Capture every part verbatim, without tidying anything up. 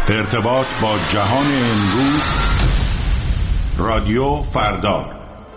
ارتباط با جهان امروز، رادیو فردا.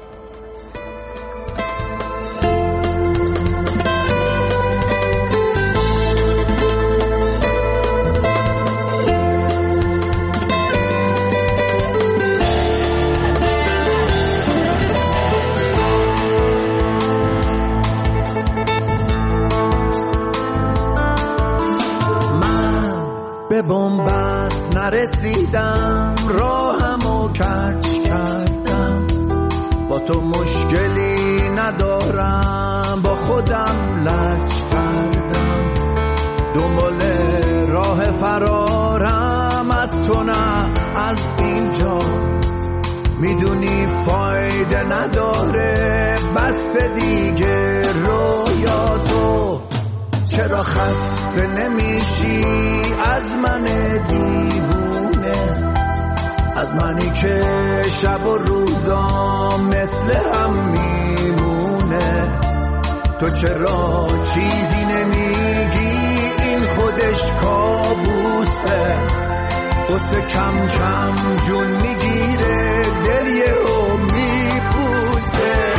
به بنبست نرسیدم، راهمو کج کردم، با تو مشکلی ندارم، با خودم لج کردم، دنبال راه فرارم از تو نه از اینجا، میدونی فایده نداره بس دیگه رویاتو، چرا خسته نمیشی از من دیوونه، از منی که شب و روزام مثل هم میمونه، تو چرا چیزی نمیگی این خودش کابوسه، قصه کم کم جون میگیره دل یهو میپوسه.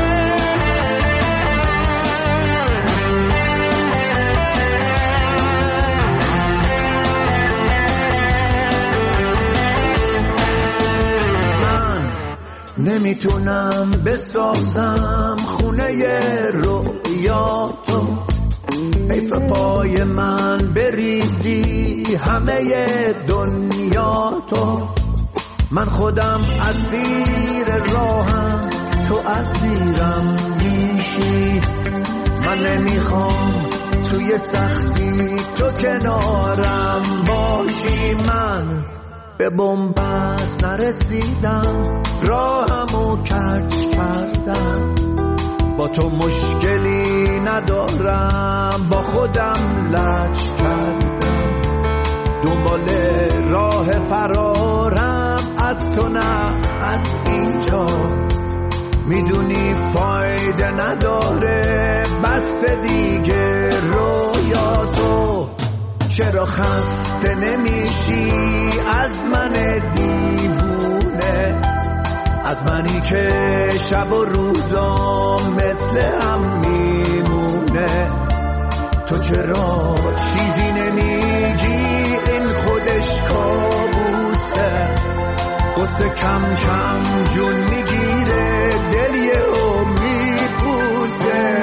نمیتونم بسازم خونه رویاتو، حیف پای من بریزی همه دنیاتو، من خودم اسیر راهم تو اسیرم میشی، من نمیخوام توی سختی تو کنارم باشی، من به بنبست نرسیدم، راهمو کج کردم، با تو مشکلی ندارم، با خودم لج کردم، دنبال راه فرارم از تو نه از اینجا، میدونی فایده نداره بس دیگه رویاتو، چرا خسته نمیشی از من دیوونه، از منی که شب و روزام مثل هم میمونه، تو چرا چیزی نمیگی این خودش کابوسه، قصه کم کم جون میگیره دل یهو میپوسه.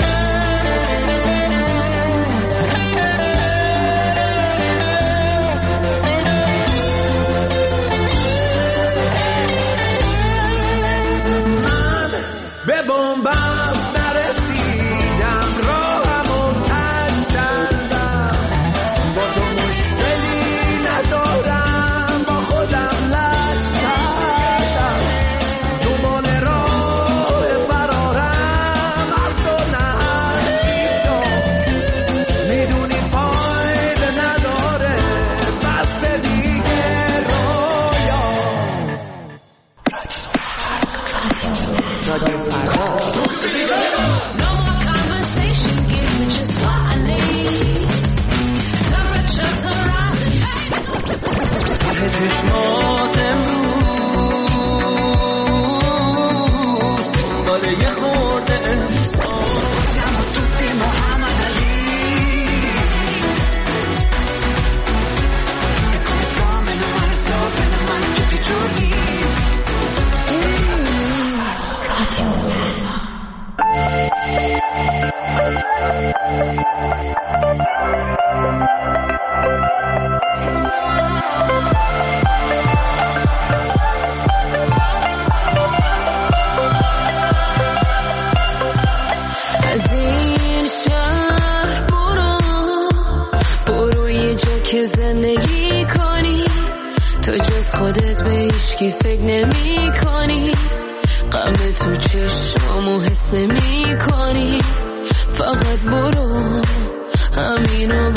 به بنبست نرسیدم، راهمو کج کردم، با تو مشکلی ندارم، با خودم لج کردم، دنبال راه فرارم از تو نه اینجا، میدونی فایده نداره بس دیگه رویا. رادیو No more conversation, give me just what I need. Temperatures are rising. ته چشمات امروز دنبال یه خورده Siamo tutti Muhammad Ali. E come fame, le mani storte, le mani tutti i giorni. از این شهر برو برو یه جا که زندگی کنی، تو جز خودت به هیچکی فکر نمی کنی، غم تو چشمامو حس نمی کنی، فقط برو همینو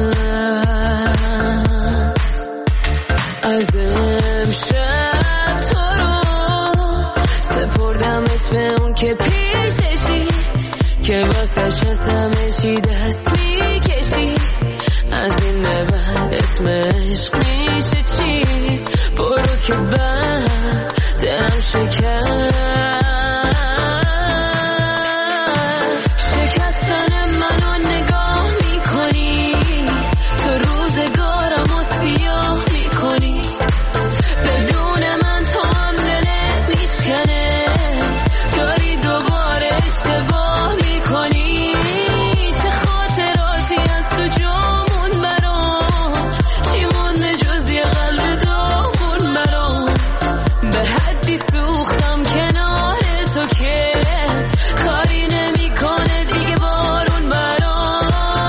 بس. از امشب تو رو سپردمت به اون که پیششی، که واسش از همه چی دست میکشی، از این به بعد اسم عشق میشه چی؟ که بعد دلم شکست شکستن منو نگاه میکنی تو روزگارم و سیاه میکنی بدون من تو هم دلت میشکنه داری دوباره اشتباه میکنی چه خاطراتی از تو جامون برام چی مونده جز یه قلب داغون برام به حدی سوختم کنار تو که کاری نمیکنه دیگه بارون برام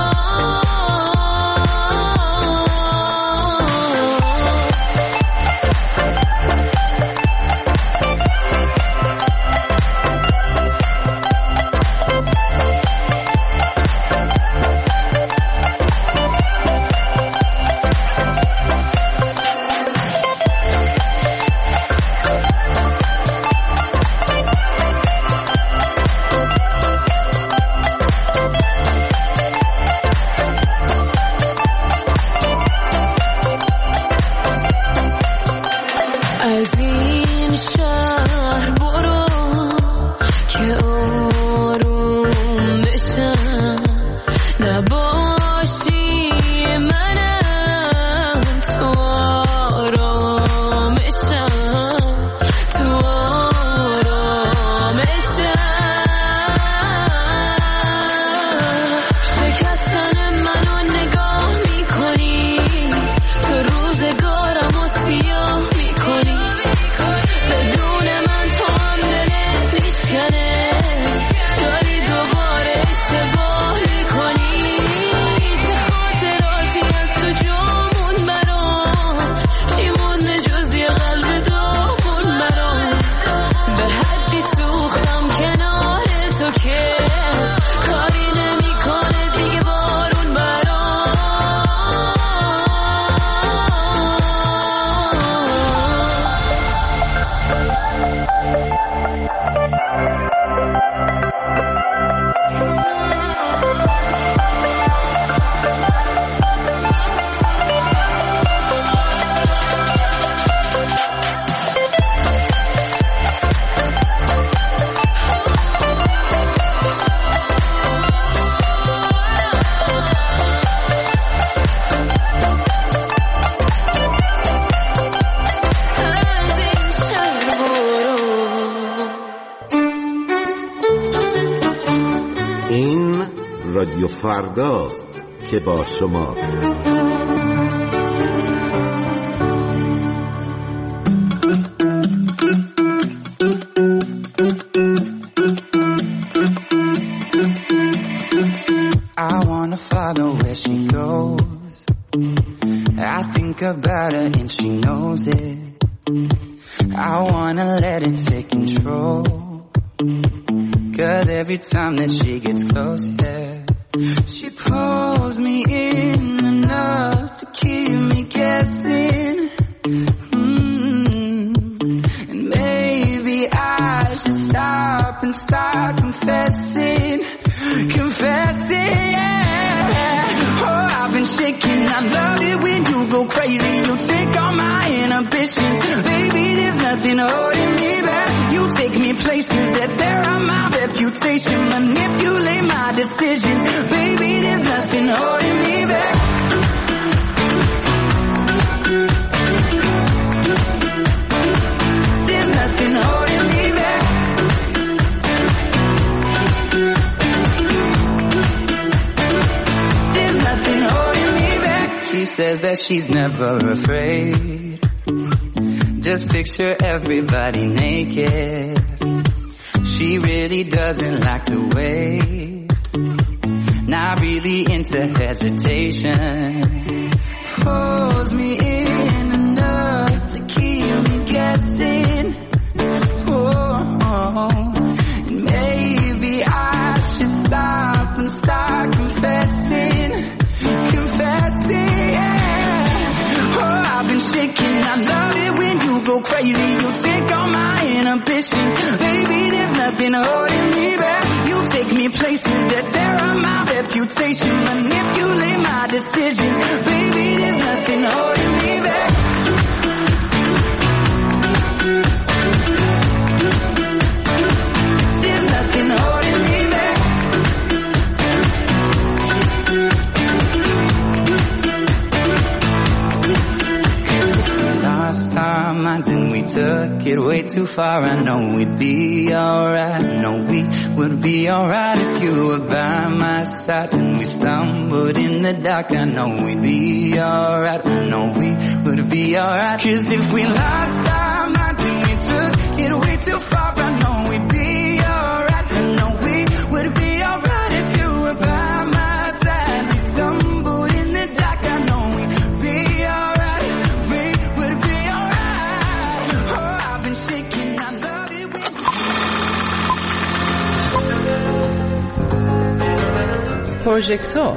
از این شهر برو که آروم بشم نباشی منم تو آرامشم تو آرامشم شکستن منو نگاه میکنی تو روزگارم و سیاه میکنی بدون من تو هم دلت میشکنه داری دوباره اشتباه میکنی چه خاطراتی از تو جامون برام چی مونده جز یه قلب داغون برام به حدی سوختم کنار تو که کاری نمیکنه دیگه بارون برام از این شهر برو این رادیو فرداست که با شماست. I wanna follow where she goes. I think about her and she knows it. I wanna let it take control. Cause every time that she gets close, yeah, she pulls me in enough to keep me guessing. Mm. And maybe I should stop and start confessing. Confessing, yeah. Oh, I've been shaking. I love it when you go crazy. You take all my inhibitions. Baby, there's nothing holding me back. You take me places that tear up my reputation. Manipulate my decisions. Baby, there's nothing holding me back. There's nothing holding me back. There's nothing holding me back. She says that she's never afraid. Just picture everybody naked. She really doesn't like to wait. Not really into hesitation. Pulls me in enough to keep me guessing. Oh, and maybe I should stop and start confessing. Confessing, yeah. Oh, I've been shaking. I love it when you go crazy. You take all my inhibitions. Baby, there's nothing holding me back. You take me places that tear up my reputation. Manipulate my decisions. Baby, there's nothing holding me back. our minds and we took it way too far. I know we'd be alright, I know we would be alright if you were by my side. And we stumbled in the dark, I know we'd be alright, I know we would be alright. Cause if we lost our minds and we took it way too far, I know we'd be alright, I know we would be alright if you were by my side. We stumbled in the dark, I know we'd be alright, we would be alright. Oh, I've been shaking, I love it when پروژکتور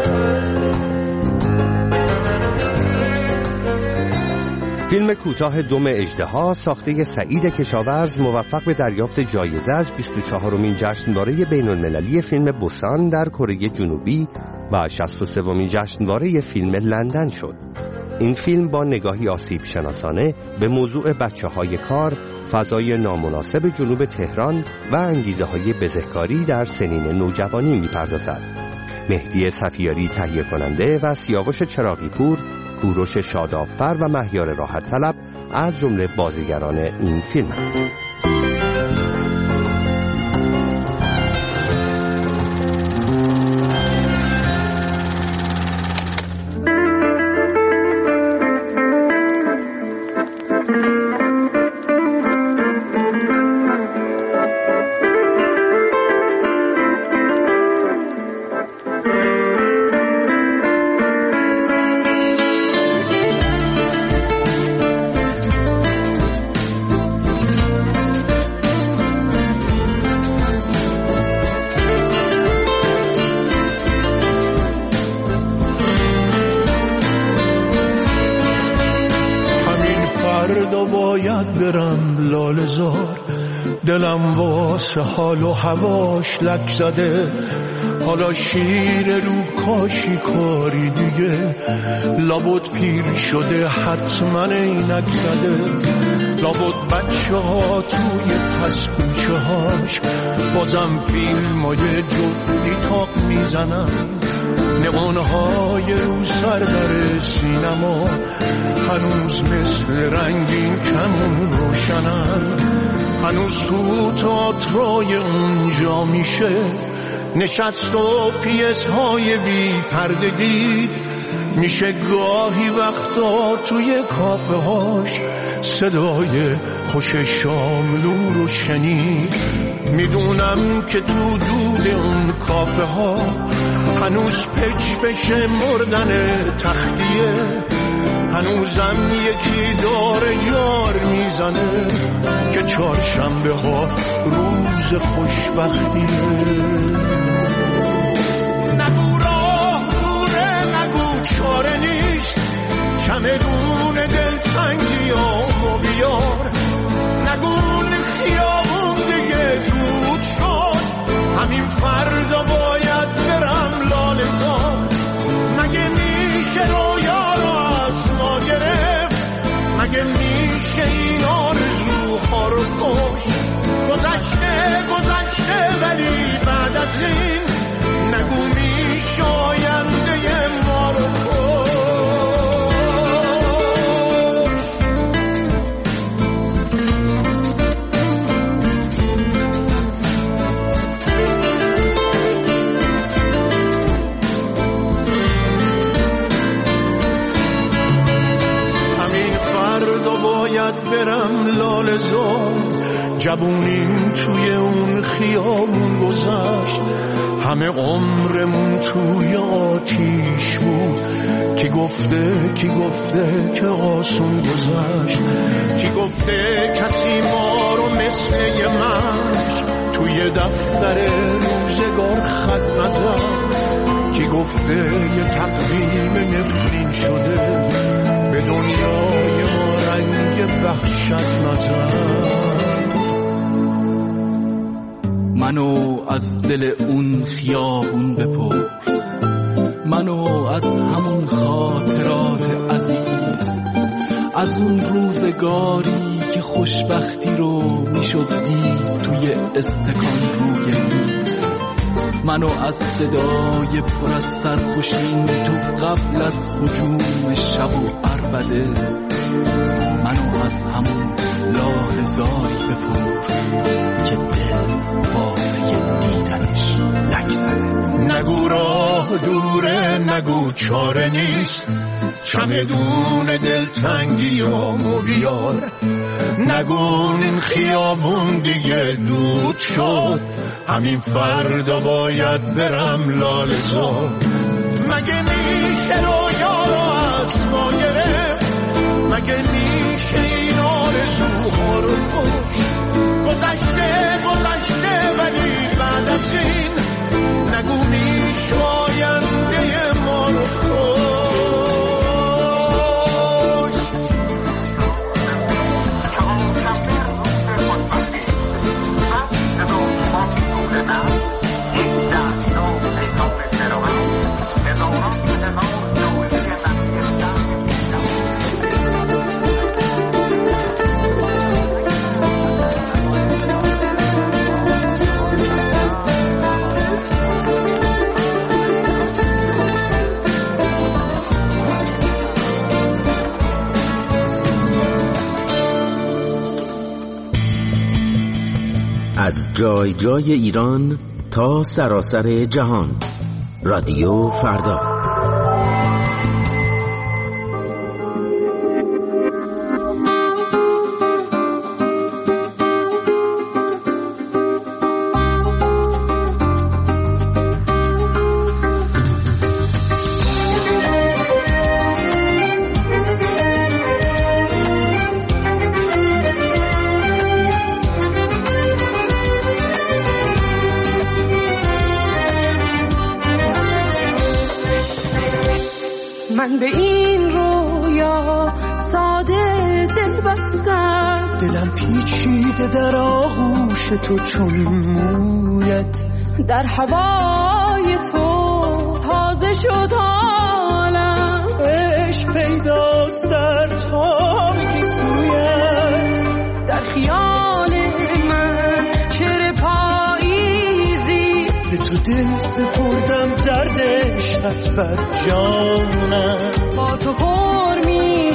فیلم کوتاه دم اژدها ساخته سعید کشاورز موفق به دریافت جایزه از بیست و چهارمین جشنواره بین‌المللی فیلم بوسان در کره جنوبی و شصت و سومین جشنواره فیلم لندن شد. این فیلم با نگاهی آسیب شناسانه به موضوع بچه‌های کار، فضای نامناسب جنوب تهران و انگیزه‌های بزهکاری در سنین نوجوانی می‌پردازد. مهدی صفیاری تهیه کننده و سیاوش چراغی پور، کوروش شادابفر و مهیار راحت طلب از جمله بازیگران این فیلم هستند. برم لاله زار، دلم واسه حال و هواش لک زده. حالا شیر رو کاشی کاری دیگه، لابد پیر شده حتما اینک زده. لابد بچه ها توی پس کوچه هاش بازم فیلم های جفتی تاق میزنن. نقانهای رو سر در سینما هنوز مثل رنگین کمون روشنن. هنوز تو تئاترای اونجا میشه نشست و پیس های بی پرده دید. میشه گاهی وقتا توی کافه هاش صدای خوش شاملو رو شنید. میدونم که تو دود اون کافه ها هنوز پچ بشه مردن تختیه. هنوزم یکی داره جار میزنه که چهارشنبه ها روز خوشبختیه. نگو راه دوره، نگو چاره نیست، چمدون دلتنگی آمو بیار. نگو خیابون دیگه دود شد، همین فردا باید برم لاله زار. مگه میشه رویا رو از ما گرفت؟ مگه میشه این آرزوها رو کشت؟ گذشته گذشته ولی بعد از این نگو میشه آینده ما رو کشت. برم لاله زار، جوونیم توی اون خیابون گذشت. همه عمرمون توی آتیش بود. کی گفته کی گفته که آسون گذشت؟ کی گفته کسی ما رو مثل یه منش توی دفتر روزگار خط نزد؟ کی گفته یه تقویم نفرین شده به دنیای ما رنگ وحشت نزد؟ منو از دل اون خیابون بپرس، منو از همون خاطرات عزیز، از اون روزگاری که خوشبختی رو میشد دید توی استکان روی میز. منو از صدای پر از سرخوشی تو قبل از هجوم شب و عربده، منو از همون لاله زاری بپرس که دل واسه دیدنش لک زده. نگو راه دوره، نگو چاره نیست، چمدون دلتنگی و بیار. نگو این خیابون دیگه دود شد، همین فردا باید برم لاله زار. مگه میشه رویا رو از ما گرفت؟ مگه میشه این آرزوها رو کشت؟ گذشته گذشته ولی بعد از این نگو میشه آینده ما رو کشت. از جای جای ایران تا سراسر جهان، رادیو فردا. من به این رویا ساده دل بستم، دلم پیچیده در آغوش تو چون مویت، در هوای تو تازه شد حالم، عشق پیداست در تاریکی سویت، در خیال من شعر پاییزی، به تو دل سپردم درد عشقت بر جانم، با تو پر می